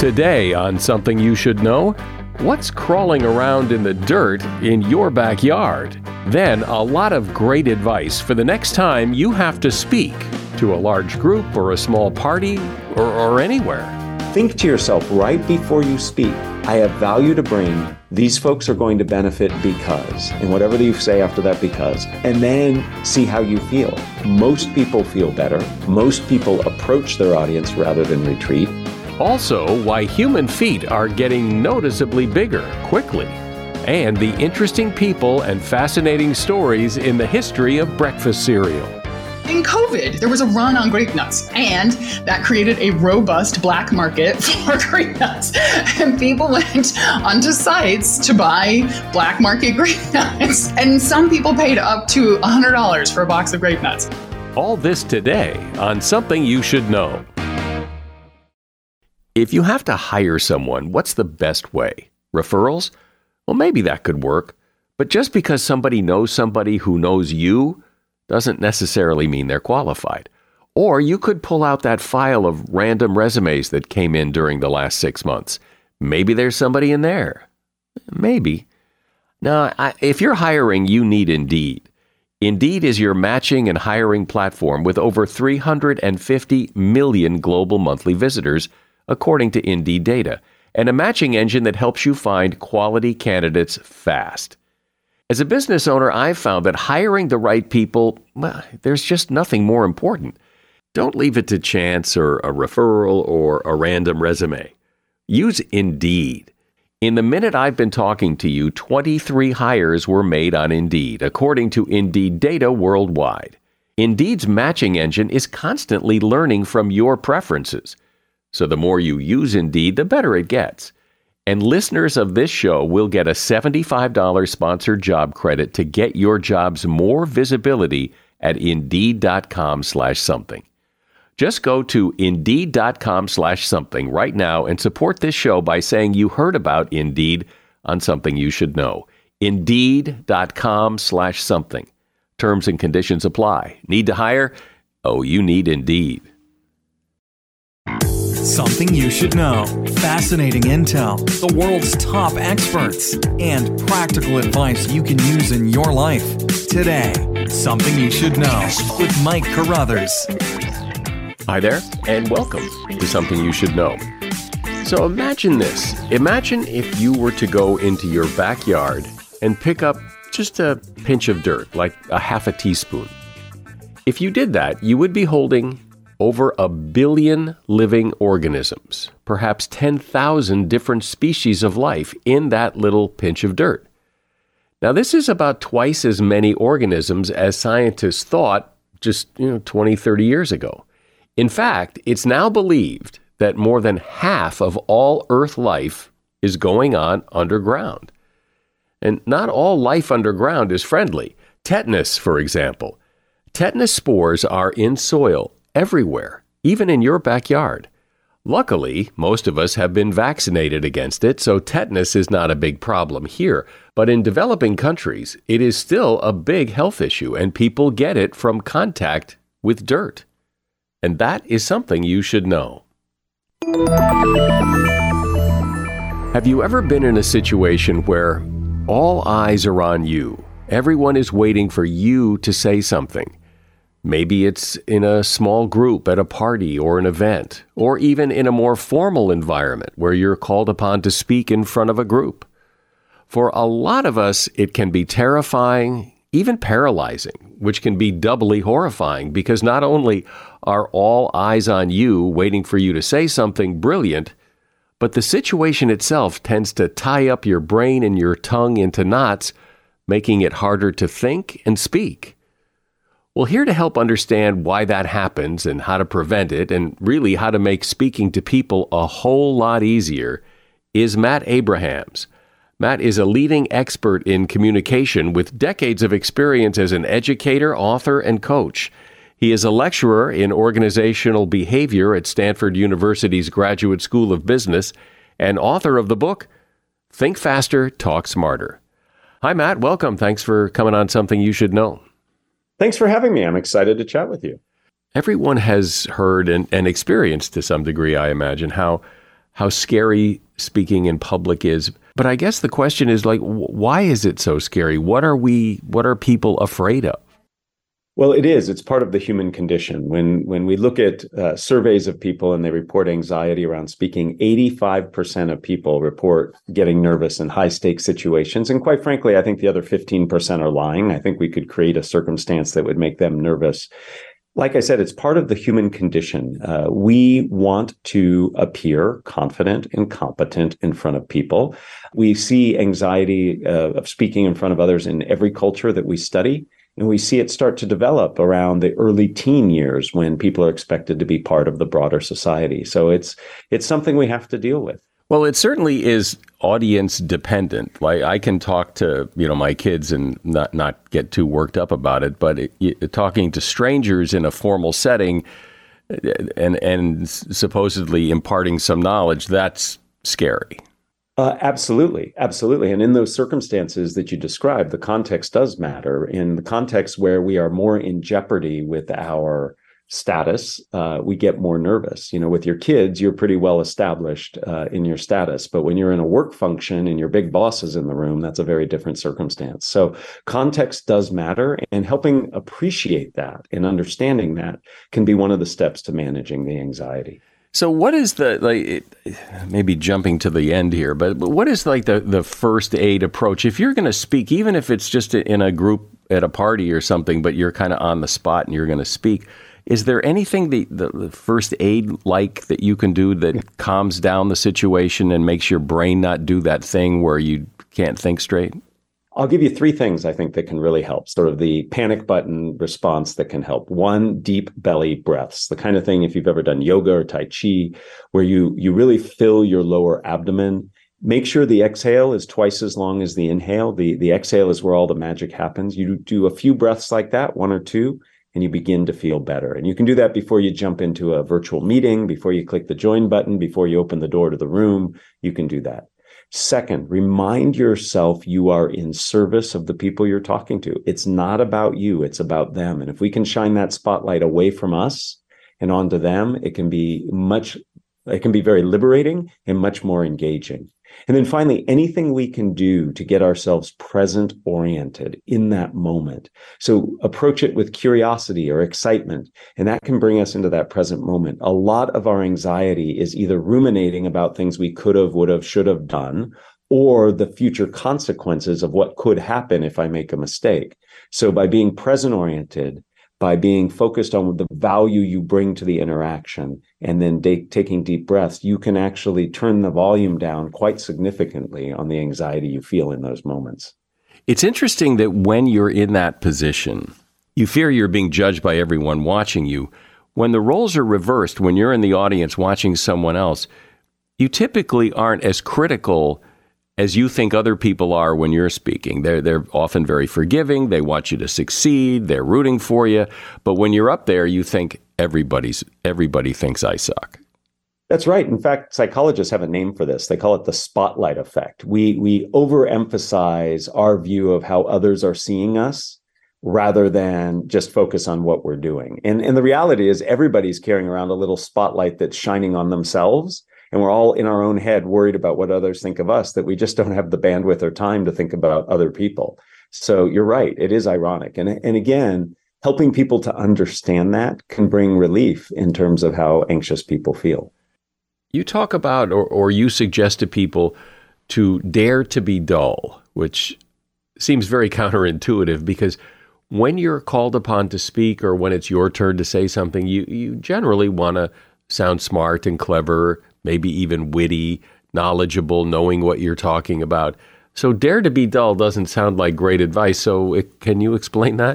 Today on Something You Should Know, what's crawling around in the dirt in your backyard? Then a lot of great advice for the next time you have to speak to a large group or a small party or anywhere. Think to yourself right before you speak, I have value to bring. These folks are going to benefit because, and whatever you say after that because, and then see how you feel. Most people feel better. Most people approach their audience rather than retreat. Also, why human feet are getting noticeably bigger quickly. And the interesting people and fascinating stories in the history of breakfast cereal. In COVID, there was a run on grape nuts, and that created a robust black market for grape nuts. And people went onto sites to buy black market grape nuts. And some people paid up to $100 for a box of grape nuts. All this today on Something You Should Know. If you have to hire someone, what's the best way? Referrals? Well, maybe that could work. But just because somebody knows somebody who knows you doesn't necessarily mean they're qualified. Or you could pull out that file of random resumes that came in during the last 6 months. Maybe there's somebody in there. Maybe. Now, if you're hiring, you need Indeed. Indeed is your matching and hiring platform with over 350 million global monthly visitors, according to Indeed data, and a matching engine that helps you find quality candidates fast. As a business owner, I've found that hiring the right people, well, there's just nothing more important. Don't leave it to chance or a referral or a random resume. Use Indeed. In the minute I've been talking to you, 23 hires were made on Indeed, according to Indeed data worldwide. Indeed's matching engine is constantly learning from your preferences. So the more you use Indeed, the better it gets. And listeners of this show will get a $75 sponsored job credit to get your jobs more visibility at Indeed.com/something. Just go to Indeed.com/something right now and support this show by saying you heard about Indeed on Something You Should Know. Indeed.com/something. Terms and conditions apply. Need to hire? Oh, you need Indeed. Something you should know. Fascinating intel, the world's top experts, and practical advice you can use in your life. Today, Something You Should Know with Mike Carruthers. Hi there, and welcome to Something You Should Know. So imagine this. Imagine if you were to go into your backyard and pick up just a pinch of dirt, like a half a teaspoon. If you did that, you would be holding over 1 billion living organisms, perhaps 10,000 different species of life in that little pinch of dirt. Now, this is about twice as many organisms as scientists thought just 20, 30 years ago. In fact, it's now believed that more than half of all Earth life is going on underground. And not all life underground is friendly. Tetanus, for example. Tetanus spores are in soil everywhere, even in your backyard. Luckily, most of us have been vaccinated against it, so tetanus is not a big problem here. But in developing countries, it is still a big health issue, and people get it from contact with dirt. And that is something you should know. Have you ever been in a situation where all eyes are on you? Everyone is waiting for you to say something. Maybe it's in a small group at a party or an event, or even in a more formal environment where you're called upon to speak in front of a group. For a lot of us, it can be terrifying, even paralyzing, which can be doubly horrifying because not only are all eyes on you waiting for you to say something brilliant, but the situation itself tends to tie up your brain and your tongue into knots, making it harder to think and speak. Well, here to help understand why that happens and how to prevent it, and really how to make speaking to people a whole lot easier, is Matt Abrahams. Matt is a leading expert in communication with decades of experience as an educator, author, and coach. He is a lecturer in organizational behavior at Stanford University's Graduate School of Business and author of the book, Think Faster, Talk Smarter. Hi, Matt. Welcome. Thanks for coming on Something You Should Know. Thanks for having me. I'm excited to chat with you. Everyone has heard and experienced to some degree, I imagine, how how scary speaking in public is. But I guess the question is like, why is it so scary? What are people afraid of? Well, it is. It's part of the human condition. When we look at surveys of people and they report anxiety around speaking, 85% of people report getting nervous in high stakes situations. And quite frankly, I think the other 15% are lying. I think we could create a circumstance that would make them nervous. Like I said, it's part of the human condition. We want to appear confident and competent in front of people. We see anxiety of speaking in front of others in every culture that we study. And we see it start to develop around the early teen years when people are expected to be part of the broader society. So it's something we have to deal with. Well, it certainly is audience dependent. Like I can talk to, my kids and not get too worked up about it, but talking to strangers in a formal setting and supposedly imparting some knowledge, that's scary. Absolutely. Absolutely. And in those circumstances that you described, the context does matter. In the context where we are more in jeopardy with our status, we get more nervous. With your kids, you're pretty well established in your status. But when you're in a work function and your big boss is in the room, that's a very different circumstance. So context does matter, and helping appreciate that and understanding that can be one of the steps to managing the anxiety. So what is maybe jumping to the end here, but what is the first aid approach? If you're going to speak, even if it's just in a group at a party or something, but you're kind of on the spot and you're going to speak, is there anything the first aid that you can do that calms down the situation and makes your brain not do that thing where you can't think straight? I'll give you three things I think that can really help, sort of the panic button response that can help. One, deep belly breaths, the kind of thing, if you've ever done yoga or Tai Chi, where you really fill your lower abdomen. Make sure the exhale is twice as long as the inhale. The exhale is where all the magic happens. You do a few breaths like that, one or two, and you begin to feel better. And you can do that before you jump into a virtual meeting, before you click the join button, before you open the door to the room. You can do that. Second, remind yourself you are in service of the people you're talking to. It's not about you, it's about them. And if we can shine that spotlight away from us and onto them, it can be very liberating and much more engaging. And then finally, anything we can do to get ourselves present oriented in that moment. So approach it with curiosity or excitement, and that can bring us into that present moment. A lot of our anxiety is either ruminating about things we could have, would have, should have done, or the future consequences of what could happen if I make a mistake. So by being present oriented, by being focused on the value you bring to the interaction, and then taking deep breaths, you can actually turn the volume down quite significantly on the anxiety you feel in those moments. It's interesting that when you're in that position, you fear you're being judged by everyone watching you. When the roles are reversed, when you're in the audience watching someone else, you typically aren't as critical as you think other people are when you're speaking. They're often very forgiving. They want you to succeed. They're rooting for you. But when you're up there, you think everybody thinks I suck. That's right. In fact, psychologists have a name for this. They call it the spotlight effect. We overemphasize our view of how others are seeing us rather than just focus on what we're doing. And the reality is everybody's carrying around a little spotlight that's shining on themselves. And we're all in our own head worried about what others think of us, that we just don't have the bandwidth or time to think about other people. So you're right. It is ironic. And again, helping people to understand that can bring relief in terms of how anxious people feel. You talk about, or you suggest to people to dare to be dull, which seems very counterintuitive because when you're called upon to speak or when it's your turn to say something, you generally want to sound smart and clever, maybe even witty, knowledgeable, knowing what you're talking about. So dare to be dull doesn't sound like great advice. So can you explain that?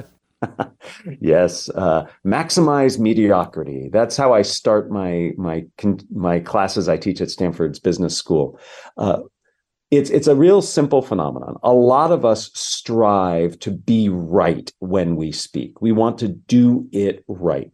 Yes. Maximize mediocrity. That's how I start my classes I teach at Stanford's Business School. It's a real simple phenomenon. A lot of us strive to be right when we speak. We want to do it right.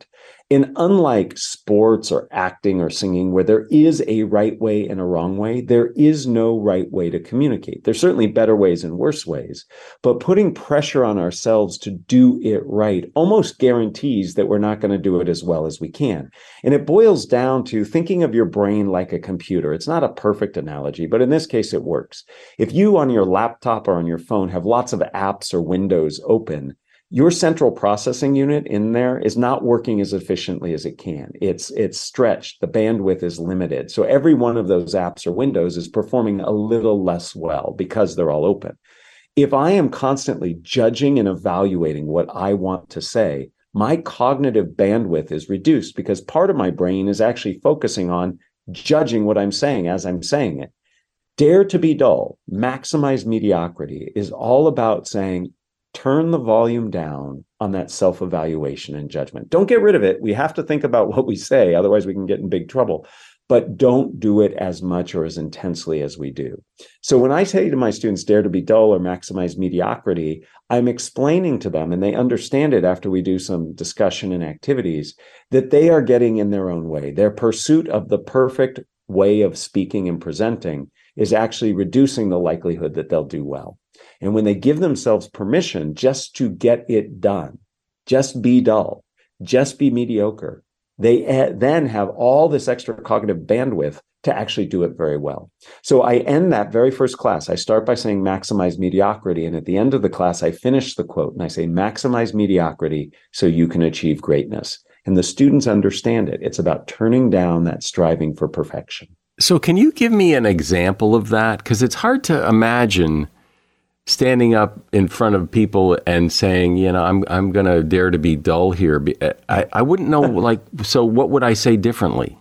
And unlike sports or acting or singing, where there is a right way and a wrong way, there is no right way to communicate. There's certainly better ways and worse ways, but putting pressure on ourselves to do it right almost guarantees that we're not going to do it as well as we can. And it boils down to thinking of your brain like a computer. It's not a perfect analogy, but in this case, it works. If you on your laptop or on your phone have lots of apps or windows open, your central processing unit in there is not working as efficiently as it can. It's stretched. The bandwidth is limited. So every one of those apps or windows is performing a little less well because they're all open. If I am constantly judging and evaluating what I want to say, my cognitive bandwidth is reduced because part of my brain is actually focusing on judging what I'm saying as I'm saying it. Dare to be dull, maximize mediocrity is all about saying, turn the volume down on that self-evaluation and judgment. Don't get rid of it. We have to think about what we say, otherwise we can get in big trouble. But don't do it as much or as intensely as we do. So when I say to my students, dare to be dull or maximize mediocrity, I'm explaining to them, and they understand it after we do some discussion and activities, that they are getting in their own way. Their pursuit of the perfect way of speaking and presenting is actually reducing the likelihood that they'll do well. And when they give themselves permission just to get it done, just be dull, just be mediocre, they then have all this extra cognitive bandwidth to actually do it very well. So I end that very first class. I start by saying maximize mediocrity. And at the end of the class, I finish the quote and I say, maximize mediocrity so you can achieve greatness. And the students understand it. It's about turning down that striving for perfection. So can you give me an example of that? Because it's hard to imagine standing up in front of people and saying, I'm going to dare to be dull here. I wouldn't know, so what would I say differently?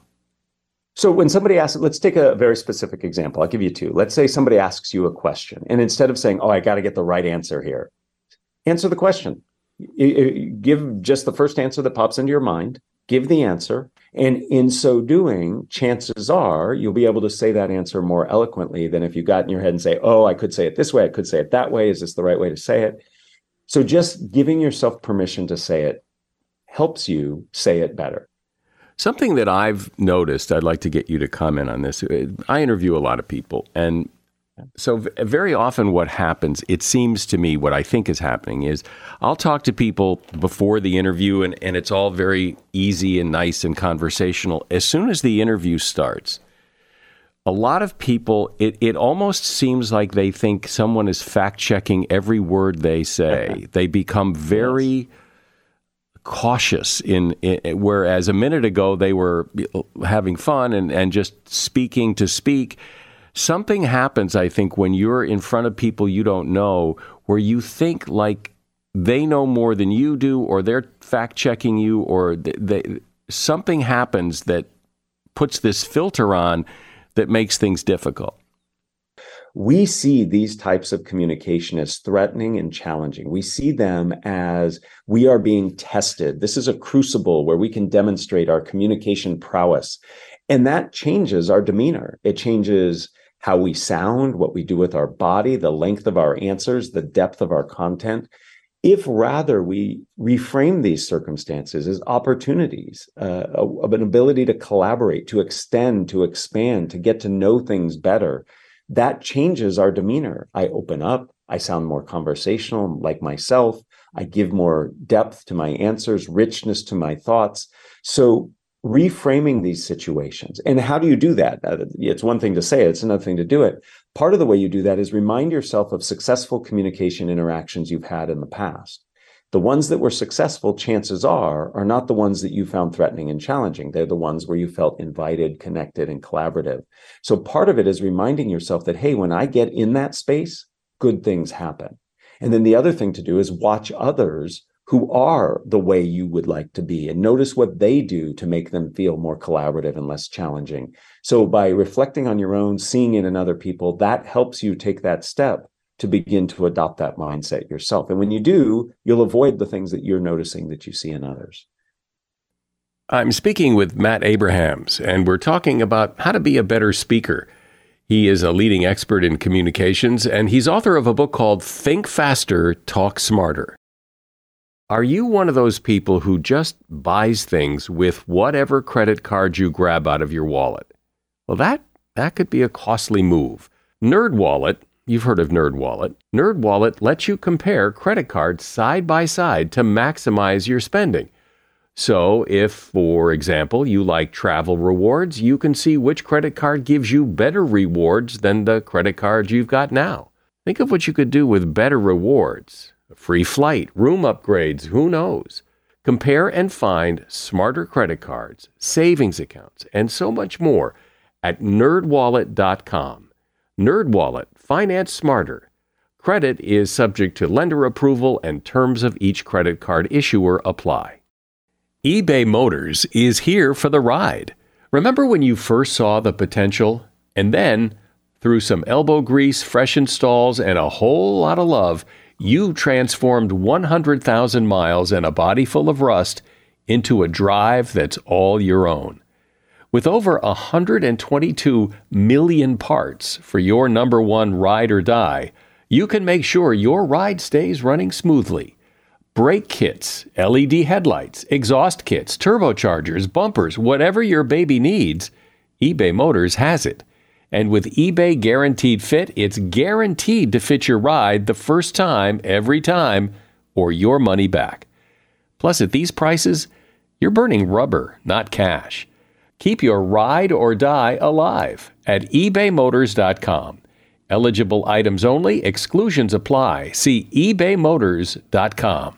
So when somebody asks, let's take a very specific example. I'll give you two. Let's say somebody asks you a question, and instead of saying, I got to get the right answer here, answer the question. Give just the first answer that pops into your mind. Give the answer. And in so doing, chances are you'll be able to say that answer more eloquently than if you got in your head and say, I could say it this way, I could say it that way. Is this the right way to say it? So just giving yourself permission to say it helps you say it better. Something that I've noticed, I'd like to get you to comment on this. I interview a lot of people, and so very often what happens, it seems to me, what I think is happening is I'll talk to people before the interview and it's all very easy and nice and conversational. As soon as the interview starts, a lot of people, it almost seems like they think someone is fact-checking every word they say. They become very cautious whereas a minute ago they were having fun and just speaking to speak. Something happens, I think, when you're in front of people you don't know, where you think like they know more than you do, or they're fact-checking you, or something happens that puts this filter on that makes things difficult. We see these types of communication as threatening and challenging. We see them as we are being tested. This is a crucible where we can demonstrate our communication prowess. And that changes our demeanor. It changes how we sound, what we do with our body, the length of our answers, the depth of our content. If rather we reframe these circumstances as opportunities of an ability to collaborate, to extend, to expand, to get to know things better, that changes our demeanor. I open up, I sound more conversational, like myself, I give more depth to my answers, richness to my thoughts. So reframing these situations. And how do you do that? It's one thing to say it, it's another thing to do it. Part of the way you do that is remind yourself of successful communication interactions you've had in the past. The ones that were successful, chances are not the ones that you found threatening and challenging. They're the ones where you felt invited, connected, and collaborative. So part of it is reminding yourself that, hey, when I get in that space, good things happen. And then the other thing to do is watch others who are the way you would like to be and notice what they do to make them feel more collaborative and less challenging. So by reflecting on your own, seeing it in other people, that helps you take that step to begin to adopt that mindset yourself. And when you do, you'll avoid the things that you're noticing that you see in others. I'm speaking with Matt Abrahams, and we're talking about how to be a better speaker. He is a leading expert in communications, and he's author of a book called Think Faster, Talk Smarter. Are you one of those people who just buys things with whatever credit card you grab out of your wallet? Well, that could be a costly move. NerdWallet, you've heard of NerdWallet. NerdWallet lets you compare credit cards side by side to maximize your spending. So if, for example, you like travel rewards, you can see which credit card gives you better rewards than the credit card you've got now. Think of what you could do with better rewards. A free flight, room upgrades, who knows? Compare and find smarter credit cards, savings accounts, and so much more at nerdwallet.com. NerdWallet, finance smarter. Credit is subject to lender approval and terms of each credit card issuer apply. eBay Motors is here for the ride. Remember when you first saw the potential? And then, through some elbow grease, fresh installs, and a whole lot of love, you transformed 100,000 miles and a body full of rust into a drive that's all your own. With over 122 million parts for your number one ride or die, you can make sure your ride stays running smoothly. Brake kits, LED headlights, exhaust kits, turbochargers, bumpers, whatever your baby needs, eBay Motors has it. And with eBay Guaranteed Fit, it's guaranteed to fit your ride the first time, every time, or your money back. Plus, at these prices, you're burning rubber, not cash. Keep your ride or die alive at ebaymotors.com. Eligible items only, exclusions apply. See ebaymotors.com.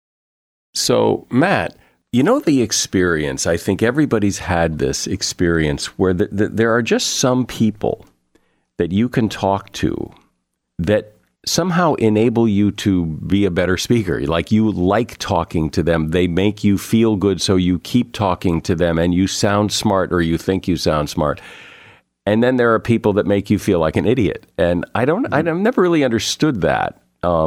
So, Matt, you know the experience, I think everybody's had this experience where there are just some people that you can talk to that somehow enable you to be a better speaker. Like you like talking to them. They make you feel good, so you keep talking to them and you sound smart or you think you sound smart. And then there are people that make you feel like an idiot. And I've never really understood that.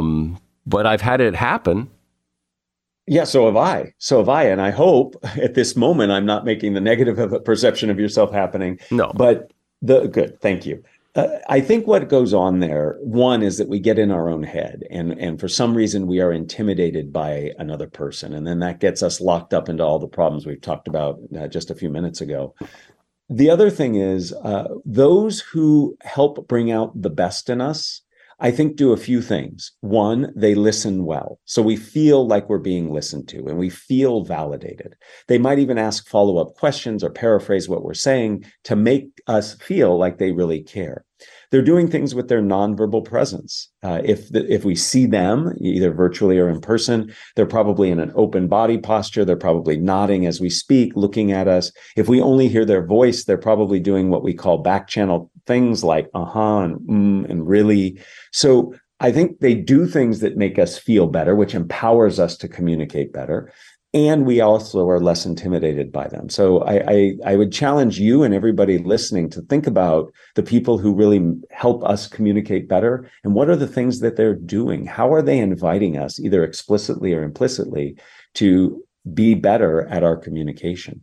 But I've had it happen. Yeah, so have I. And I hope at this moment I'm not making the negative of a perception of yourself happening. No. But good. Thank you. I think what goes on there, one, is that we get in our own head. And for some reason, we are intimidated by another person. And then that gets us locked up into all the problems we've talked about just a few minutes ago. The other thing is those who help bring out the best in us, I think, do a few things. One, they listen well. So we feel like we're being listened to and we feel validated. They might even ask follow-up questions or paraphrase what we're saying to make us feel like they really care. They're doing things with their nonverbal presence. If we see them, either virtually or in person, they're probably in an open body posture. They're probably nodding as we speak, looking at us. If we only hear their voice, they're probably doing what we call back channel things like and really. So I think they do things that make us feel better, which empowers us to communicate better. And we also are less intimidated by them. So I would challenge you and everybody listening to think about the people who really help us communicate better and what are the things that they're doing? How are they inviting us, either explicitly or implicitly, to be better at our communication?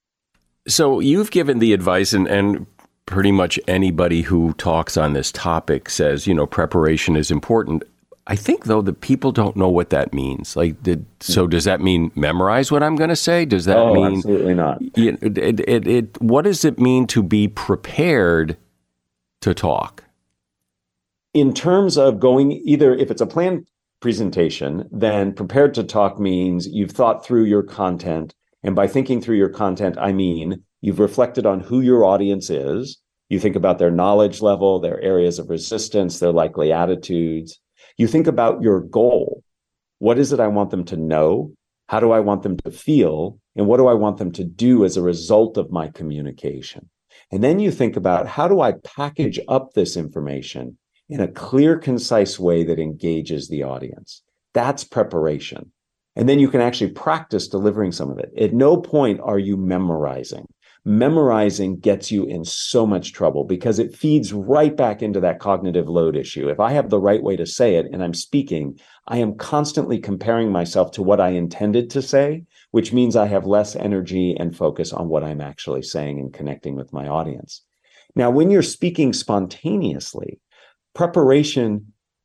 So you've given the advice, and pretty much anybody who talks on this topic says, preparation is important. I think, though, that people don't know what that means. So does that mean memorize what I'm going to say? Does that mean... Absolutely not. What does it mean to be prepared to talk? In terms of going, either if it's a planned presentation, then prepared to talk means you've thought through your content. And by thinking through your content, I mean you've reflected on who your audience is. You think about their knowledge level, their areas of resistance, their likely attitudes. You think about your goal. What is it I want them to know? How do I want them to feel? And what do I want them to do as a result of my communication? And then you think about, how do I package up this information in a clear, concise way that engages the audience? That's preparation. And then you can actually practice delivering some of it. At no point are you memorizing. Memorizing gets you in so much trouble because it feeds right back into that cognitive load issue. If I have the right way to say it and I'm speaking, I am constantly comparing myself to what I intended to say, which means I have less energy and focus on what I'm actually saying and connecting with my audience. Now, when you're speaking spontaneously, preparation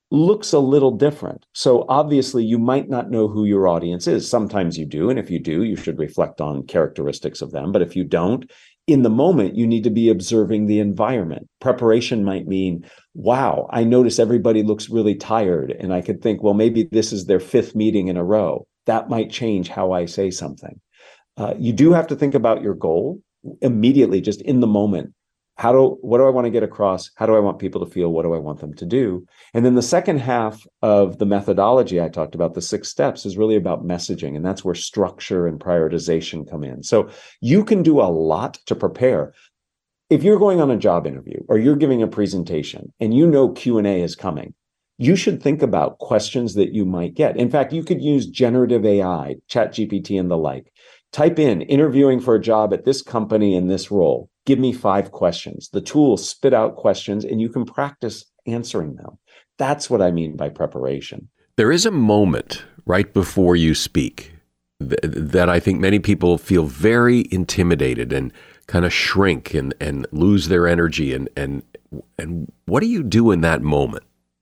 looks a little different. So obviously you might not know who your audience is. Sometimes you do. And if you do, you should reflect on characteristics of them. But if you don't, in the moment, you need to be observing the environment. Preparation might mean, wow, I notice everybody looks really tired. And I could think, well, maybe this is their fifth meeting in a row. That might change how I say something. You do have to think about your goal immediately, just in the moment. What do I want to get across? How do I want people to feel? What do I want them to do? And then the second half of the methodology I talked about, the 6 steps, is really about messaging. And that's where structure and prioritization come in. So you can do a lot to prepare. If you're going on a job interview or you're giving a presentation and you know Q&A is coming, you should think about questions that you might get. In fact, you could use generative AI, ChatGPT and the like. Type in interviewing for a job at this company in this role. Give me 5 questions. The tool spit out questions and you can practice answering them. That's what I mean by preparation. There is a moment right before you speak that I think many people feel very intimidated and kind of shrink and lose their energy. And what do you do in that moment?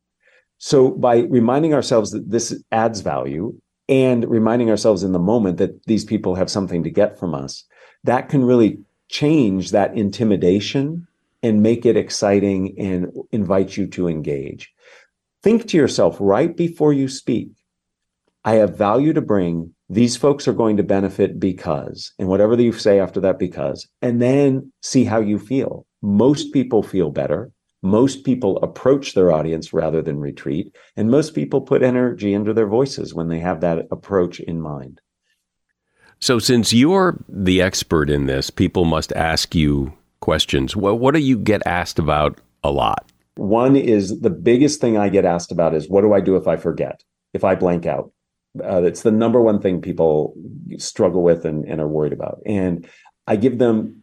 So by reminding ourselves that this adds value and reminding ourselves in the moment that these people have something to get from us, that can really change that intimidation and make it exciting and invite you to engage. Think to yourself right before you speak, I have value to bring. These folks are going to benefit because, and whatever you say after that because, and then see how you feel. Most people feel better. Most people approach their audience rather than retreat. And most people put energy into their voices when they have that approach in mind. So since you're the expert in this, people must ask you questions. Well, what do you get asked about a lot? One is the biggest thing I get asked about is, what do I do if I forget, if I blank out? It's the number one thing people struggle with and are worried about. And I give them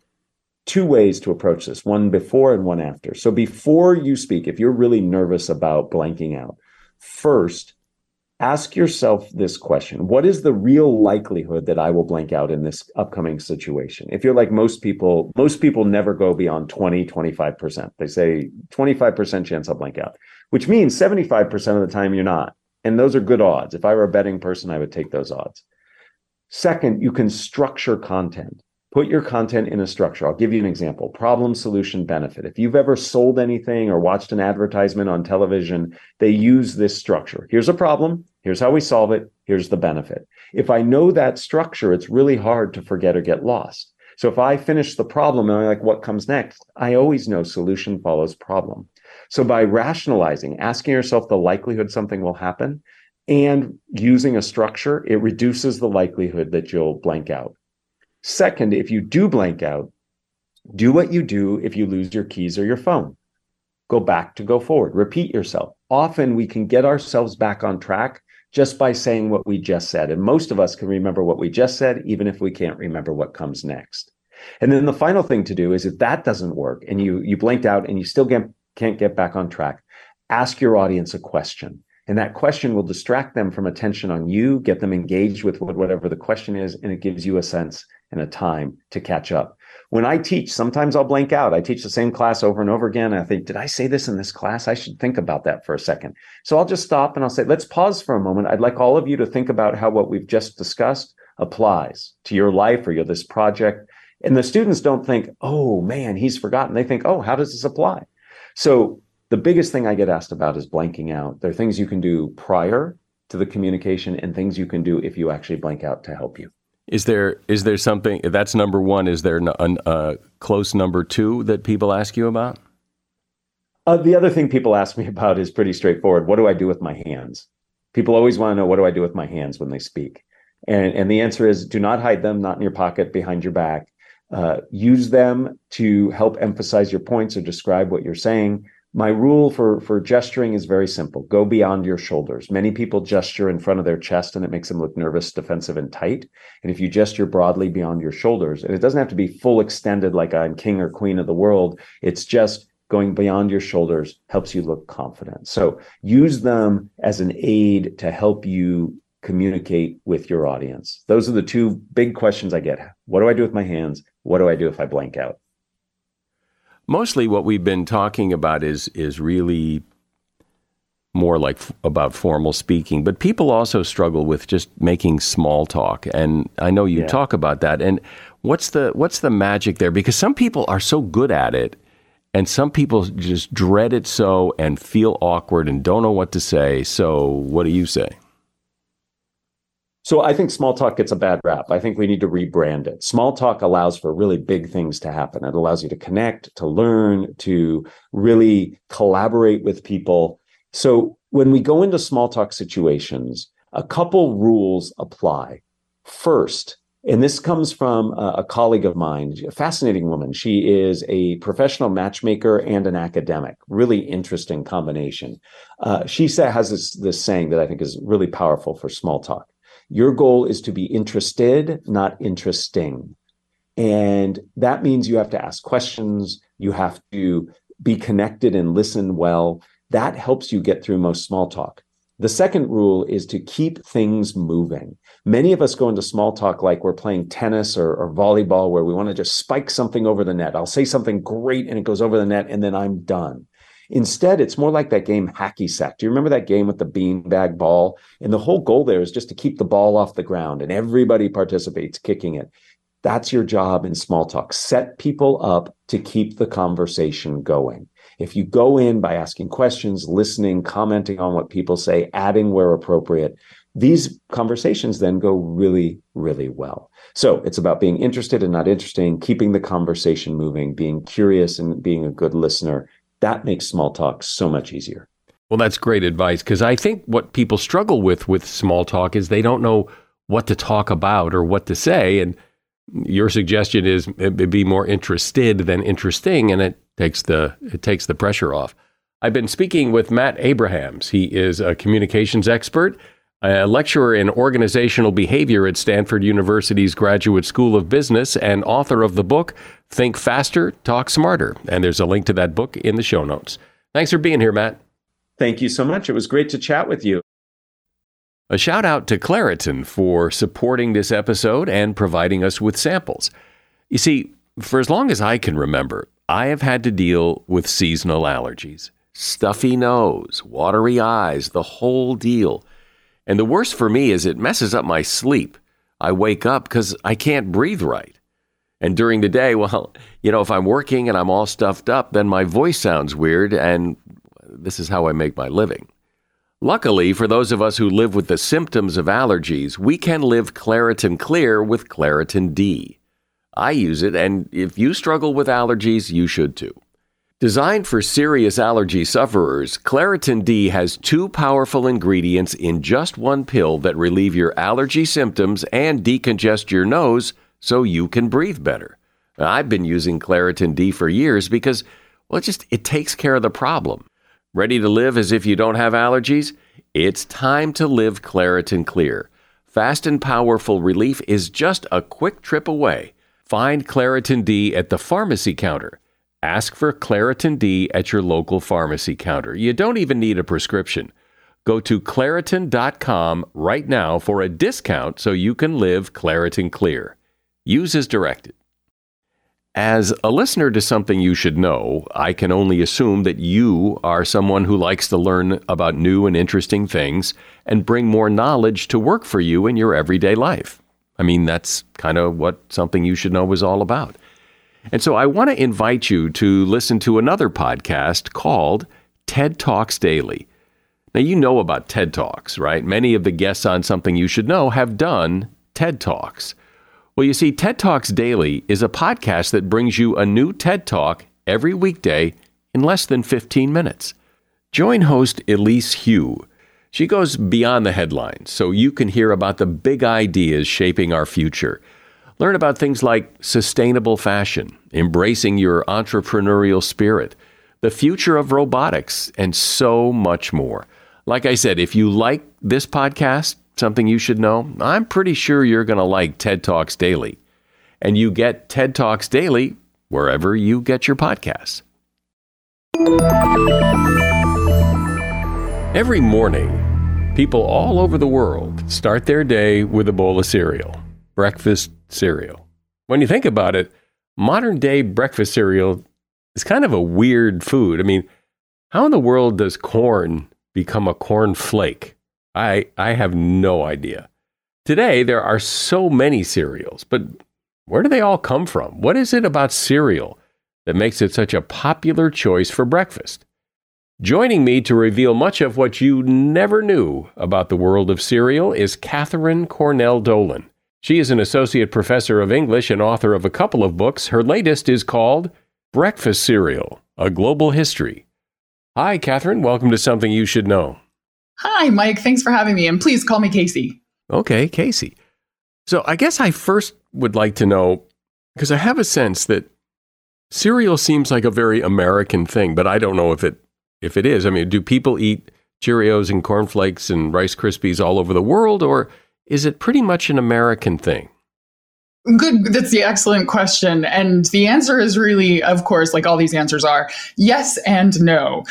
2 ways to approach this, one before and one after. So before you speak, if you're really nervous about blanking out, first, ask yourself this question. What is the real likelihood that I will blank out in this upcoming situation? If you're like most people never go beyond 20, 25%. They say 25% chance I'll blank out, which means 75% of the time you're not. And those are good odds. If I were a betting person, I would take those odds. Second, you can structure content. Put your content in a structure. I'll give you an example. Problem, solution, benefit. If you've ever sold anything or watched an advertisement on television, they use this structure. Here's a problem. Here's how we solve it. Here's the benefit. If I know that structure, it's really hard to forget or get lost. So if I finish the problem and I'm like, what comes next? I always know solution follows problem. So by rationalizing, asking yourself the likelihood something will happen and using a structure, it reduces the likelihood that you'll blank out. Second, if you do blank out, do what you do if you lose your keys or your phone. Go back to go forward. Repeat yourself. Often we can get ourselves back on track just by saying what we just said. And most of us can remember what we just said, even if we can't remember what comes next. And then the final thing to do is, if that doesn't work and you blanked out and you still can't get back on track, ask your audience a question. And that question will distract them from attention on you, get them engaged with whatever the question is, and it gives you a sense and a time to catch up. When I teach, sometimes I'll blank out. I teach the same class over and over again. And I think, did I say this in this class? I should think about that for a second. So I'll just stop and I'll say, let's pause for a moment. I'd like all of you to think about how what we've just discussed applies to your life or this project. And the students don't think, oh man, he's forgotten. They think, oh, how does this apply? So the biggest thing I get asked about is blanking out. There are things you can do prior to the communication and things you can do if you actually blank out to help you. Is there something, that's number one, is there a close number 2 that people ask you about? The other thing people ask me about is pretty straightforward. What do I do with my hands? People always want to know, what do I do with my hands when they speak? And the answer is, do not hide them, not in your pocket, behind your back. Use them to help emphasize your points or describe what you're saying. My rule for gesturing is very simple. Go beyond your shoulders. Many people gesture in front of their chest and it makes them look nervous, defensive, and tight. And if you gesture broadly beyond your shoulders, and it doesn't have to be full extended like I'm king or queen of the world, it's just going beyond your shoulders helps you look confident. So use them as an aid to help you communicate with your audience. Those are the 2 big questions I get. What do I do with my hands? What do I do if I blank out? Mostly what we've been talking about is really more like about formal speaking, but people also struggle with just making small talk. And I know you talk about that. And what's the magic there? Because some people are so good at it, and some people just dread it so and feel awkward and don't know what to say. So what do you say? So I think small talk gets a bad rap. I think we need to rebrand it. Small talk allows for really big things to happen. It allows you to connect, to learn, to really collaborate with people. So when we go into small talk situations, a couple rules apply. First, and this comes from a colleague of mine, a fascinating woman. She is a professional matchmaker and an academic. Really interesting combination. She has this saying that I think is really powerful for small talk. Your goal is to be interested, not interesting. And that means you have to ask questions. You have to be connected and listen well. That helps you get through most small talk. The second rule is to keep things moving. Many of us go into small talk like we're playing tennis or volleyball, where we want to just spike something over the net. I'll say something great and it goes over the net and then I'm done. Instead, it's more like that game hacky sack. Do you remember that game with the beanbag ball? And the whole goal there is just to keep the ball off the ground and everybody participates kicking it. That's your job in small talk. Set people up to keep the conversation going. If you go in by asking questions, listening, commenting on what people say, adding where appropriate, these conversations then go really, really well. So it's about being interested and not interesting, keeping the conversation moving, being curious and being a good listener. That makes small talk so much easier. Well, that's great advice, because I think what people struggle with small talk is they don't know what to talk about or what to say. And your suggestion is be more interested than interesting, and it takes the pressure off. I've been speaking with Matt Abrahams. He is a communications expert, a lecturer in organizational behavior at Stanford University's Graduate School of Business, and author of the book, Think Faster, Talk Smarter. And there's a link to that book in the show notes. Thanks for being here, Matt. Thank you so much. It was great to chat with you. A shout out to Claritin for supporting this episode and providing us with samples. You see, for as long as I can remember, I have had to deal with seasonal allergies. Stuffy nose, watery eyes, the whole deal. And the worst for me is it messes up my sleep. I wake up because I can't breathe right. And during the day, well, if I'm working and I'm all stuffed up, then my voice sounds weird, and this is how I make my living. Luckily, for those of us who live with the symptoms of allergies, we can live Claritin Clear with Claritin D. I use it, and if you struggle with allergies, you should too. Designed for serious allergy sufferers, Claritin D has 2 powerful ingredients in just one pill that relieve your allergy symptoms and decongest your nose so you can breathe better. Now, I've been using Claritin D for years because, it takes care of the problem. Ready to live as if you don't have allergies? It's time to live Claritin Clear. Fast and powerful relief is just a quick trip away. Find Claritin D at the pharmacy counter. Ask for Claritin D at your local pharmacy counter. You don't even need a prescription. Go to Claritin.com right now for a discount so you can live Claritin Clear. Use as directed. As a listener to Something You Should Know, I can only assume that you are someone who likes to learn about new and interesting things and bring more knowledge to work for you in your everyday life. I mean, that's kind of what Something You Should Know is all about. And so I want to invite you to listen to another podcast called TED Talks Daily. Now, you know about TED Talks, right? Many of the guests on Something You Should Know have done TED Talks. Well, you see, TED Talks Daily is a podcast that brings you a new TED Talk every weekday in less than 15 minutes. Join host Elise Hu. She goes beyond the headlines so you can hear about the big ideas shaping our future. Learn about things like sustainable fashion, embracing your entrepreneurial spirit, the future of robotics, and so much more. Like I said, if you like this podcast, Something You Should Know, I'm pretty sure you're going to like TED Talks Daily. And you get TED Talks Daily wherever you get your podcasts. Every morning, people all over the world start their day with a bowl of cereal. Breakfast cereal. When you think about it, modern day breakfast cereal is kind of a weird food. I mean, how in the world does corn become a corn flake? I have no idea. Today, there are so many cereals, but where do they all come from? What is it about cereal that makes it such a popular choice for breakfast? Joining me to reveal much of what you never knew about the world of cereal is Catherine Cornell Dolan. She is an associate professor of English and author of a couple of books. Her latest is called Breakfast Cereal, A Global History. Hi, Catherine. Welcome to Something You Should Know. Hi, Mike. Thanks for having me. And please call me Casey. Okay, Casey. So I guess I first would like to know, because I have a sense that cereal seems like a very American thing, but I don't know if it is. I mean, do people eat Cheerios and cornflakes and Rice Krispies all over the world, or is it pretty much an American thing? Good. That's the excellent question. And the answer is really, of course, like all these answers are, yes and no.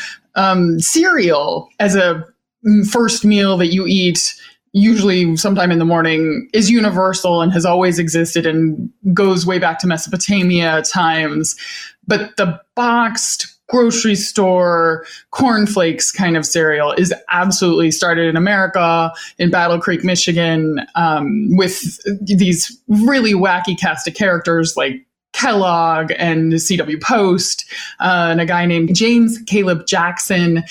Cereal as a first meal that you eat, usually sometime in the morning, is universal and has always existed and goes way back to Mesopotamia times. But the boxed grocery store cornflakes kind of cereal is absolutely started in America, in Battle Creek, Michigan, with these really wacky cast of characters like Kellogg and C.W. Post, and a guy named James Caleb Jackson.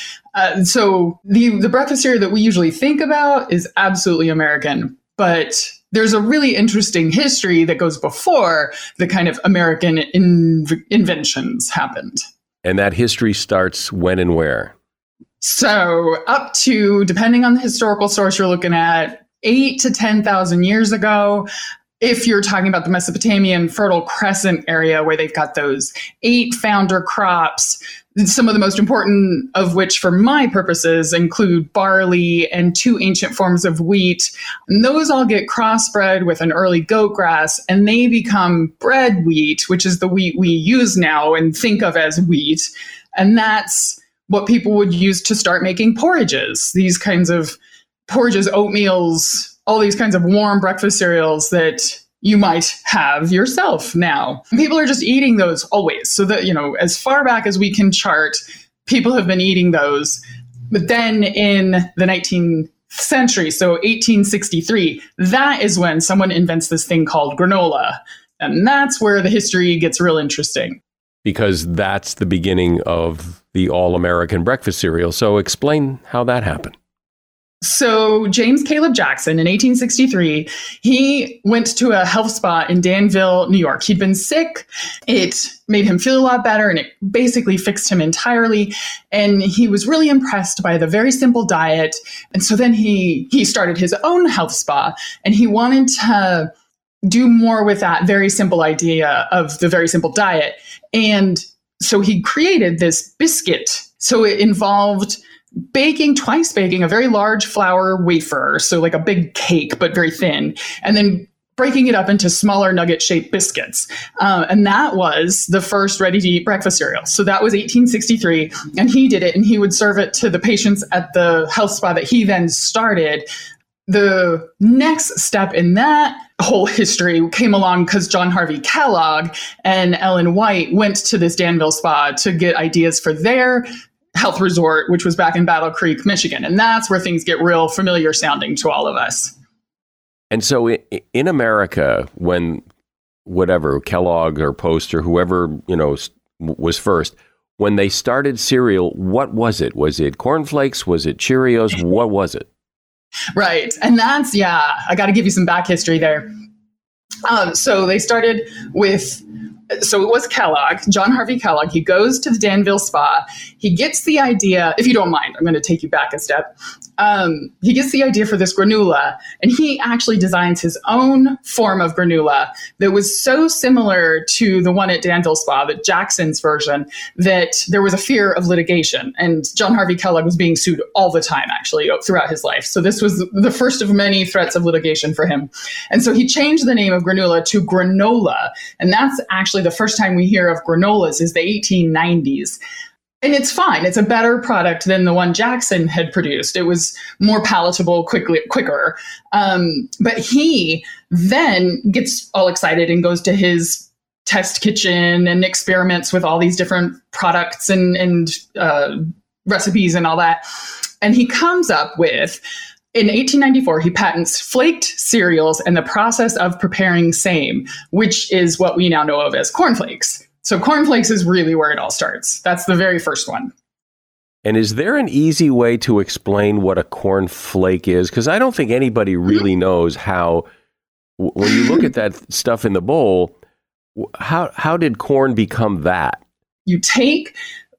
So the breakfast cereal that we usually think about is absolutely American, but there's a really interesting history that goes before the kind of American inventions happened. And that history starts when and where? So up to, depending on the historical source you're looking at, 8,000 to 10,000 years ago. If you're talking about the Mesopotamian Fertile Crescent area where they've got those 8 founder crops, some of the most important of which for my purposes include barley and 2 ancient forms of wheat. And those all get crossbred with an early goat grass and they become bread wheat, which is the wheat we use now and think of as wheat. And that's what people would use to start making porridges, these kinds of porridges, oatmeals, all these kinds of warm breakfast cereals that you might have yourself now. People are just eating those always. So that, as far back as we can chart, people have been eating those. But then in the 19th century, so 1863, that is when someone invents this thing called granola. And that's where the history gets real interesting. Because that's the beginning of the all-American breakfast cereal. So explain how that happened. So James Caleb Jackson in 1863, he went to a health spa in Danville, New York. He'd been sick. It made him feel a lot better and it basically fixed him entirely. And he was really impressed by the very simple diet. And so then he started his own health spa and he wanted to do more with that very simple idea of the very simple diet. And so he created this biscuit. So it involved twice baking a very large flour wafer, so like a big cake, but very thin, and then breaking it up into smaller nugget-shaped biscuits. And that was the first ready-to-eat breakfast cereal. So that was 1863, and he did it, and he would serve it to the patients at the health spa that he then started. The next step in that whole history came along because John Harvey Kellogg and Ellen White went to this Danville spa to get ideas for their health resort, which was back in Battle Creek, Michigan. And that's where things get real familiar sounding to all of us. And so in America, when whatever, Kellogg or Post or whoever, was first, when they started cereal, what was it? Was it cornflakes? Was it Cheerios? What was it? Right. And that's, I got to give you some back history there. So they started with, so it was Kellogg, John Harvey Kellogg. He goes to the Danville spa. He gets the idea, if you don't mind, I'm going to take you back a step. He gets the idea for this granola, and he actually designs his own form of granola that was so similar to the one at Danville Spa, the Jackson's version, that there was a fear of litigation. And John Harvey Kellogg was being sued all the time, actually, throughout his life. So this was the first of many threats of litigation for him. And so he changed the name of granola to granola. And that's actually the first time we hear of granolas is the 1890s. And it's fine. It's a better product than the one Jackson had produced. It was more palatable, quicker. But he then gets all excited and goes to his test kitchen and experiments with all these different products and recipes and all that. And he comes up with, in 1894, he patents flaked cereals and the process of preparing same, which is what we now know of as cornflakes. So cornflakes is really where it all starts. That's the very first one. And is there an easy way to explain what a cornflake is? Because I don't think anybody really knows how, when you look at that stuff in the bowl, how did corn become that? You take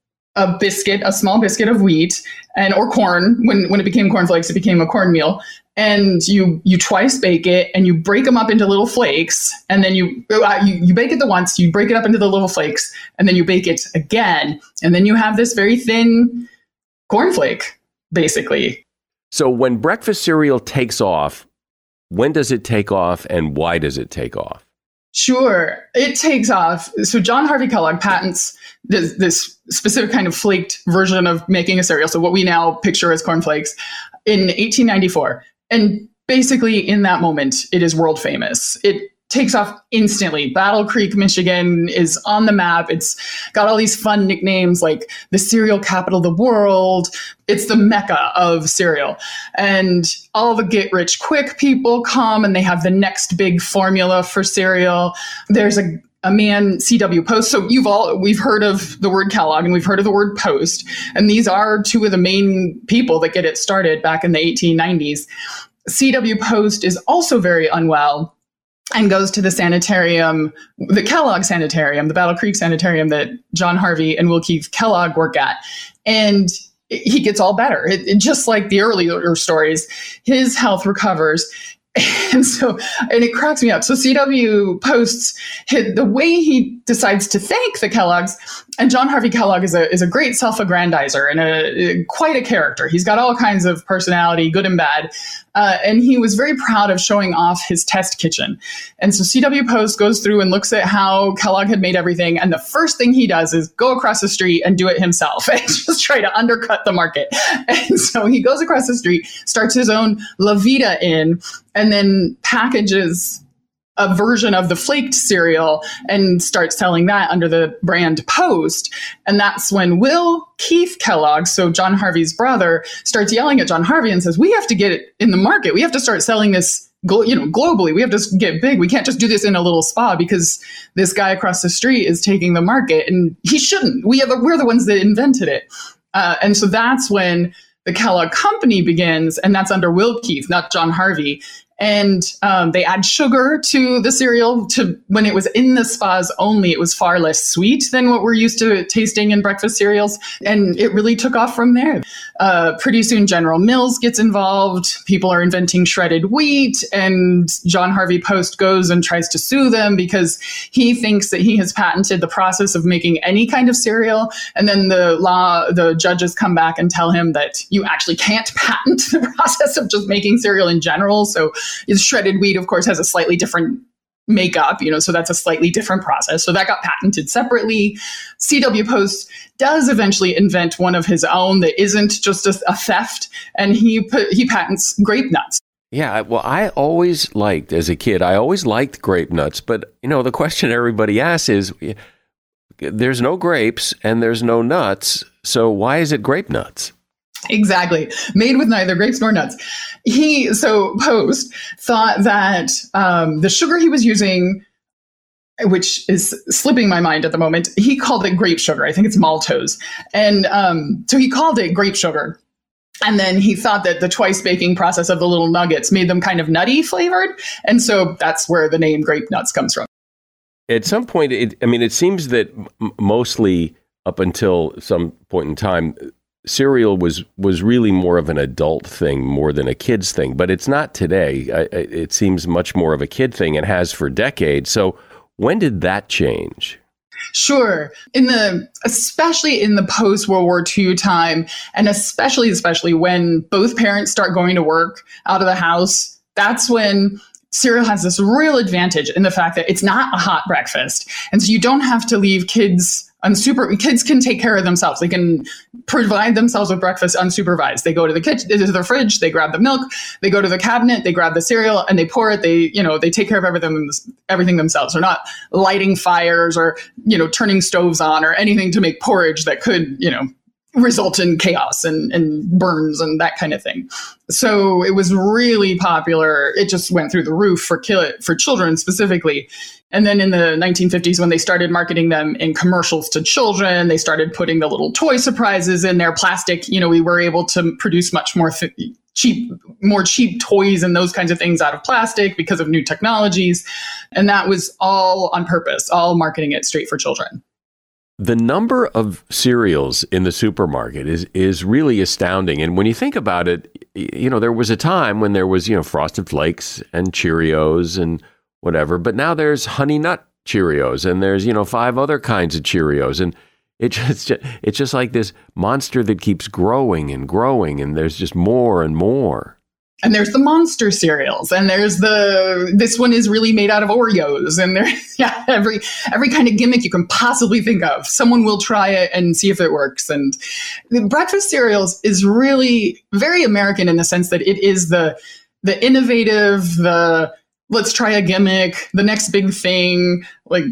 a biscuit, a small biscuit of wheat or corn. When it became cornflakes, it became a cornmeal. And you twice bake it, and you break them up into little flakes. And then you bake it once, you break it up into the little flakes, and then you bake it again. And then you have this very thin cornflake, basically. So when breakfast cereal takes off, when does it take off, and why does it take off? Sure, it takes off. So John Harvey Kellogg patents this specific kind of flaked version of making a cereal, so what we now picture as cornflakes, in 1894. And basically in that moment, it is world famous. It takes off instantly. Battle Creek, Michigan is on the map. It's got all these fun nicknames like the cereal capital of the world. It's the mecca of cereal. And all the get rich quick people come, and they have the next big formula for cereal. There's a man, C.W. Post. So we've heard of the word Kellogg, and we've heard of the word Post. And these are two of the main people that get it started back in the 1890s. C.W. Post is also very unwell and goes to the sanitarium, the Kellogg Sanitarium, the Battle Creek Sanitarium that John Harvey and Will Keith Kellogg work at. And he gets all better. Just like the earlier stories, his health recovers. And it cracks me up. So C.W. Post's the way he decides to thank the Kellogg's, and John Harvey Kellogg is a great self-aggrandizer and quite a character. He's got all kinds of personality, good and bad. And he was very proud of showing off his test kitchen. And so C.W. Post goes through and looks at how Kellogg had made everything. And the first thing he does is go across the street and do it himself and just try to undercut the market. And so he goes across the street, starts his own La Vida Inn, and then packages a version of the flaked cereal and starts selling that under the brand Post. And that's when Will Keith Kellogg, so John Harvey's brother, starts yelling at John Harvey and says, we have to get it in the market. We have to start selling this globally. We have to get big. We can't just do this in a little spa because this guy across the street is taking the market, and he shouldn't. We're the ones that invented it. And so that's when the Kellogg Company begins, and that's under Will Keith, not John Harvey. And they add sugar to the cereal. When it was in the spas only, it was far less sweet than what we're used to tasting in breakfast cereals. And it really took off from there. Pretty soon, General Mills gets involved. People are inventing shredded wheat. And John Harvey Post goes and tries to sue them because he thinks that he has patented the process of making any kind of cereal. And then the judges come back and tell him that you actually can't patent the process of just making cereal in general. So shredded wheat, of course, has a slightly different makeup, so that's a slightly different process. So that got patented separately. C.W. Post does eventually invent one of his own that isn't just a theft, and he patents grape nuts. Yeah, well, I always liked, as a kid, grape nuts. But, the question everybody asks is, there's no grapes and there's no nuts, so why is it grape nuts? Exactly. Made with neither grapes nor nuts. Post thought that the sugar he was using, which is slipping my mind at the moment, he called it grape sugar. I think it's maltose. And so he called it grape sugar. And then he thought that the twice baking process of the little nuggets made them kind of nutty flavored. And so that's where the name grape nuts comes from. At some point, it seems that mostly up until some point in time, cereal was really more of an adult thing more than a kid's thing, but it's not today. It seems much more of a kid thing and has for decades. So when did that change? Sure. Especially in the post-World War II time, and especially when both parents start going to work out of the house, that's when cereal has this real advantage in the fact that it's not a hot breakfast. And so you don't have to leave kids kids can take care of themselves. They can provide themselves with breakfast unsupervised. They go to the kitchen, to the fridge, they grab the milk, they go to the cabinet, they grab the cereal, and they pour it. They take care of everything themselves. They're not lighting fires or, turning stoves on or anything to make porridge that could, result in chaos and burns and that kind of thing. So it was really popular. It just went through the roof for children specifically. And then in the 1950s, when they started marketing them in commercials to children, they started putting the little toy surprises in their plastic. We were able to produce much more cheap toys and those kinds of things out of plastic because of new technologies. And that was all on purpose, all marketing it straight for children. The number of cereals in the supermarket is really astounding. And when you think about it, there was a time when there was, Frosted Flakes and Cheerios and whatever, but now there's Honey Nut Cheerios and there's, 5 other kinds of Cheerios. And it's just like this monster that keeps growing and growing, and there's just more and more. And there's the monster cereals, and there's this one is really made out of Oreos, and every kind of gimmick you can possibly think of. Someone will try it and see if it works. And the breakfast cereals is really very American in the sense that it is the innovative, let's try a gimmick, the next big thing, like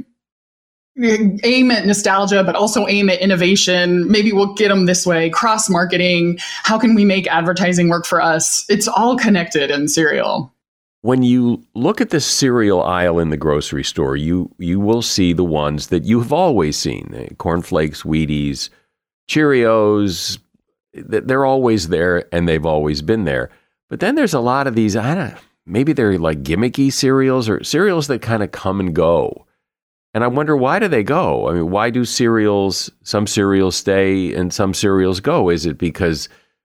aim at nostalgia, but also aim at innovation. Maybe we'll get them this way, cross-marketing. How can we make advertising work for us? It's all connected in cereal. When you look at the cereal aisle in the grocery store, you will see the ones that you have always seen. Corn Flakes, Wheaties, Cheerios, they're always there and they've always been there. But then there's a lot of these, maybe they're like gimmicky cereals or cereals that kind of come and go. And I wonder, why do they go? I mean, why do some cereals stay and some cereals go? Is it because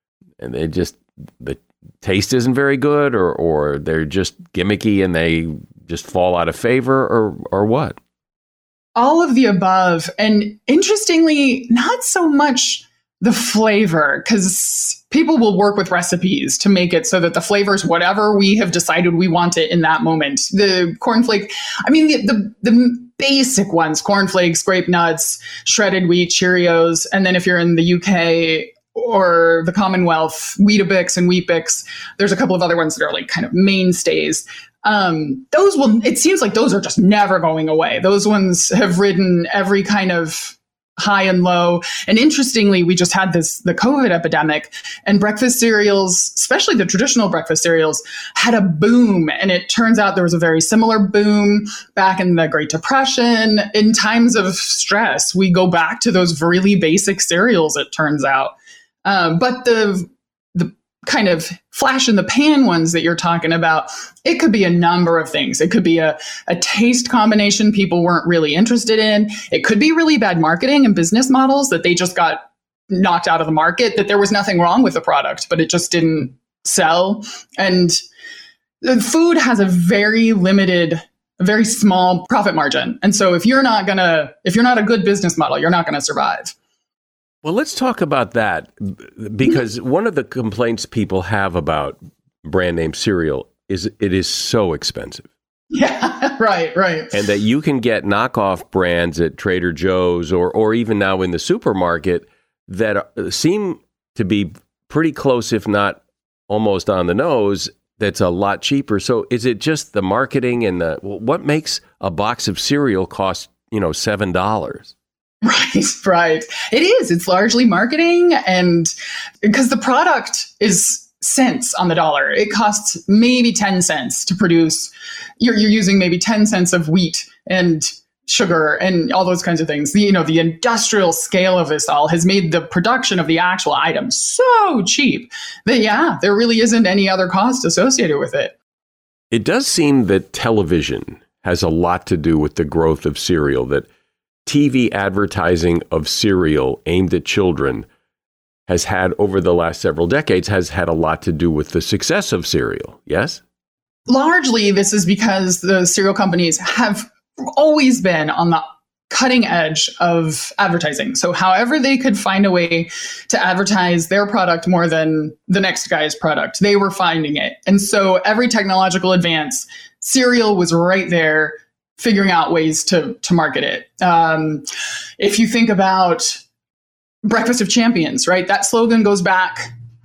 the taste isn't very good, or they're just gimmicky and they just fall out of favor, or what? All of the above. And interestingly, not so much the flavor, because people will work with recipes to make it so that the flavor is whatever we have decided we want it in that moment. The cornflake, the basic ones, Corn Flakes, Grape Nuts, shredded wheat, Cheerios. And then if you're in the UK or the Commonwealth, Weetabix and Weet-Bix, there's a couple of other ones that are like kind of mainstays. It seems like those are just never going away. Those ones have ridden every kind of high and low. And interestingly, we just had the COVID epidemic, and breakfast cereals, especially the traditional breakfast cereals, had a boom. And it turns out there was a very similar boom back in the Great Depression. In times of stress, we go back to those really basic cereals, it turns out. But the kind of flash in the pan ones that you're talking about, it could be a number of things. It could be a taste combination people weren't really interested in. It could be really bad marketing and business models that they just got knocked out of the market, that there was nothing wrong with the product, but it just didn't sell. And the food has a very limited, very small profit margin. And so if you're not a good business model, you're not going to survive. Well, let's talk about that, because one of the complaints people have about brand name cereal is it is so expensive. Yeah, right. And that you can get knockoff brands at Trader Joe's or even now in the supermarket that seem to be pretty close, if not almost on the nose, that's a lot cheaper. So is it just the marketing and what makes a box of cereal cost, $7? Right. It is. It's largely marketing, and because the product is cents on the dollar, it costs maybe 10 cents to produce. You're using maybe 10 cents of wheat and sugar and all those kinds of things. The industrial scale of this all has made the production of the actual item so cheap that, there really isn't any other cost associated with it. It does seem that television has a lot to do with the growth of cereal, that TV advertising of cereal aimed at children has had, over the last several decades, has had a lot to do with the success of cereal, yes? Largely, this is because the cereal companies have always been on the cutting edge of advertising. So however they could find a way to advertise their product more than the next guy's product, they were finding it. And so every technological advance, cereal was right there, figuring out ways to market it. If you think about Breakfast of Champions, right? That slogan goes back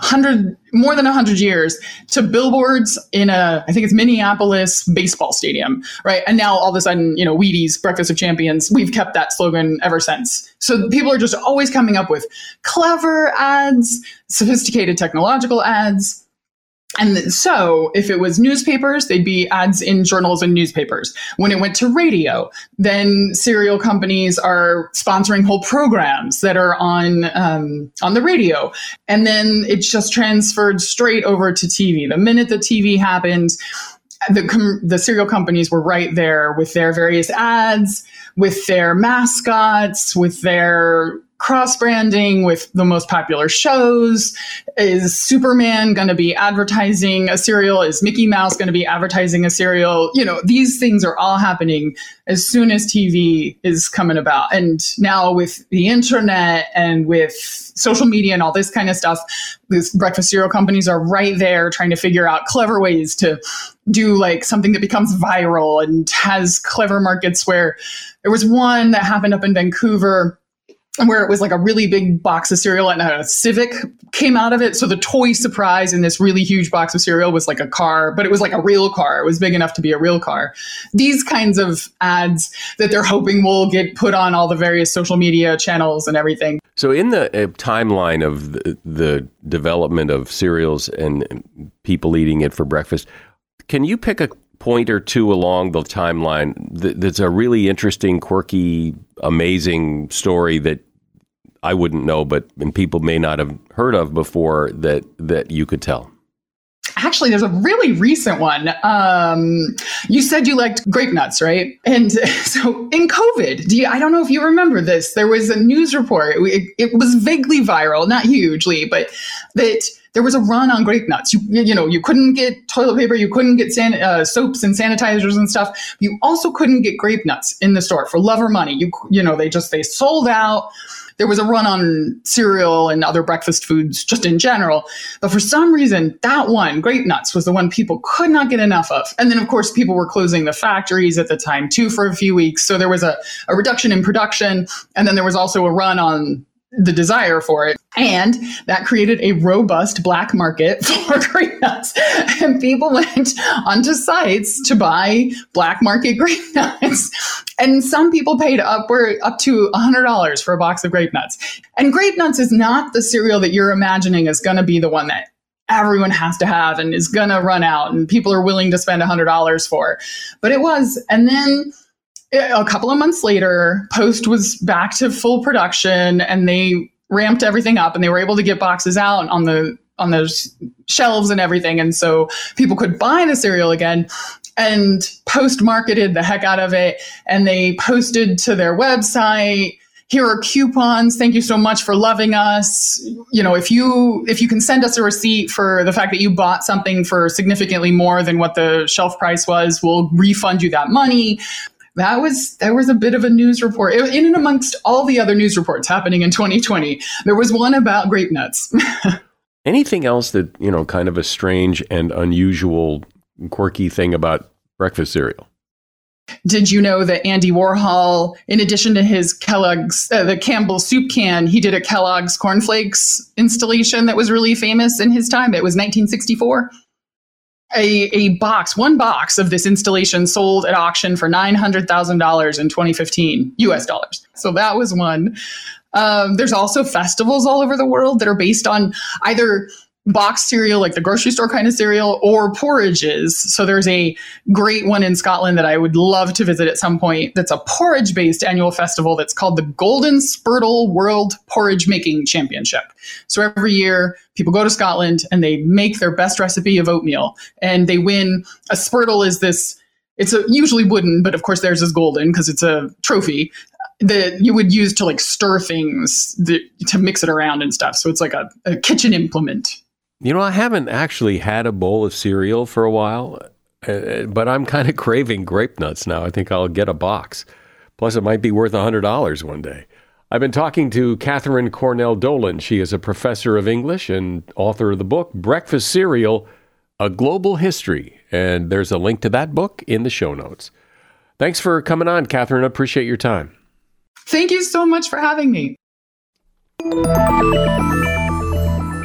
more than 100 years to billboards in I think it's Minneapolis baseball stadium, right? And now all of a sudden, Wheaties, Breakfast of Champions, we've kept that slogan ever since. So people are just always coming up with clever ads, sophisticated technological ads. And so if it was newspapers, they'd be ads in journals and newspapers. When it went to radio, then cereal companies are sponsoring whole programs that are on the radio. And then it just transferred straight over to TV. The minute the TV happened, the cereal companies were right there with their various ads, with their mascots, with their cross-branding with the most popular shows. Is Superman going to be advertising a cereal? Is Mickey Mouse going to be advertising a cereal? These things are all happening as soon as TV is coming about. And now with the internet and with social media and all this kind of stuff, these breakfast cereal companies are right there trying to figure out clever ways to do like something that becomes viral and has clever markets. Where there was one that happened up in Vancouver where it was like a really big box of cereal and a Civic came out of it. So the toy surprise in this really huge box of cereal was like a car, but it was like a real car. It was big enough to be a real car. These kinds of ads that they're hoping will get put on all the various social media channels and everything. So in the timeline of the development of cereals and people eating it for breakfast, can you pick a point or two along the timeline that's a really interesting, quirky, amazing story that I wouldn't know, and people may not have heard of before that you could tell? Actually, there's a really recent one. You said you liked grape nuts, right? And so in COVID, I don't know if you remember this, there was a news report. It was vaguely viral, not hugely, but that there was a run on grape nuts. You couldn't get toilet paper, you couldn't get soaps and sanitizers and stuff. You also couldn't get grape nuts in the store for love or money. They sold out. There was a run on cereal and other breakfast foods just in general. But for some reason, that one, grape nuts, was the one people could not get enough of. And then, of course, people were closing the factories at the time, too, for a few weeks. So there was a reduction in production. And then there was also a run on the desire for it. And that created a robust black market for grape nuts. And people went onto sites to buy black market grape nuts. And some people paid up to $100 for a box of grape nuts. And grape nuts is not the cereal that you're imagining is going to be the one that everyone has to have and is going to run out and people are willing to spend $100 for. But it was. And then a couple of months later, Post was back to full production and they ramped everything up and they were able to get boxes out on those shelves and everything. And so people could buy the cereal again. And Post marketed the heck out of it. And they posted to their website, here are coupons. Thank you so much for loving us. If you can send us a receipt for the fact that you bought something for significantly more than what the shelf price was, we'll refund you that money. There was a bit of a news report in and amongst all the other news reports happening in 2020. There was one about grape nuts. Anything else that, kind of a strange and unusual, quirky thing about breakfast cereal? Did you know that Andy Warhol, in addition to his Kellogg's, the Campbell soup can, he did a Kellogg's cornflakes installation that was really famous in his time? It was 1964. One box of this installation sold at auction for $900,000 in 2015, US dollars. So that was one. There's also festivals all over the world that are based on either boxed cereal, like the grocery store kind of cereal, or porridges. So there's a great one in Scotland that I would love to visit at some point. That's a porridge-based annual festival that's called the Golden Spurtle World Porridge Making Championship. So every year, people go to Scotland and they make their best recipe of oatmeal, and they win. A spurtle is this. It's usually wooden, but of course theirs is golden because it's a trophy that you would use to like stir things to mix it around and stuff. So it's like a kitchen implement. I haven't actually had a bowl of cereal for a while, but I'm kind of craving grape nuts now. I think I'll get a box. Plus, it might be worth $100 one day. I've been talking to Catherine Cornell Dolan. She is a professor of English and author of the book, Breakfast Cereal, A Global History. And there's a link to that book in the show notes. Thanks for coming on, Catherine. I appreciate your time. Thank you so much for having me.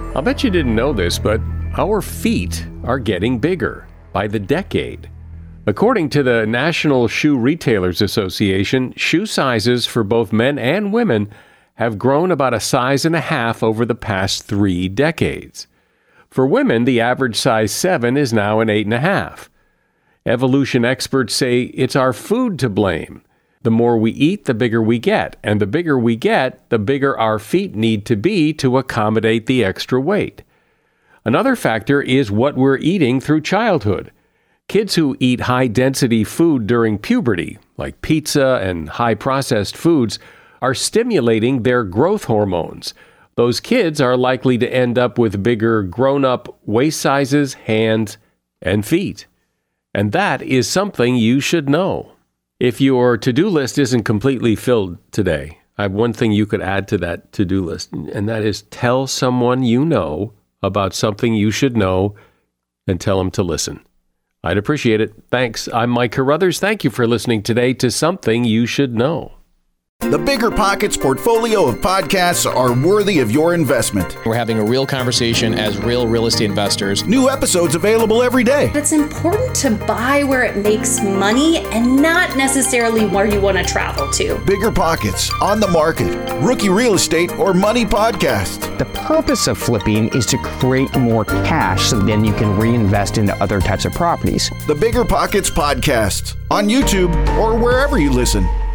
I'll bet you didn't know this, but our feet are getting bigger by the decade. According to the National Shoe Retailers Association, shoe sizes for both men and women have grown about a size and a half over the past 3 decades. For women, the average size 7 is now an 8.5. Evolution experts say it's our food to blame. The more we eat, the bigger we get, and the bigger we get, the bigger our feet need to be to accommodate the extra weight. Another factor is what we're eating through childhood. Kids who eat high-density food during puberty, like pizza and high-processed foods, are stimulating their growth hormones. Those kids are likely to end up with bigger grown-up waist sizes, hands, and feet. And that is something you should know. If your to-do list isn't completely filled today, I have one thing you could add to that to-do list, and that is tell someone you know about something you should know and tell them to listen. I'd appreciate it. Thanks. I'm Mike Carruthers. Thank you for listening today to Something You Should Know. The Bigger Pockets portfolio of podcasts are worthy of your investment. We're having a real conversation as real estate investors. New episodes available every day. It's important to buy where it makes money and not necessarily where you want to travel to. Bigger Pockets, On the Market, Rookie Real Estate, or Money Podcast. The purpose of flipping is to create more cash so then you can reinvest into other types of properties. The Bigger Pockets Podcast on YouTube or wherever you listen.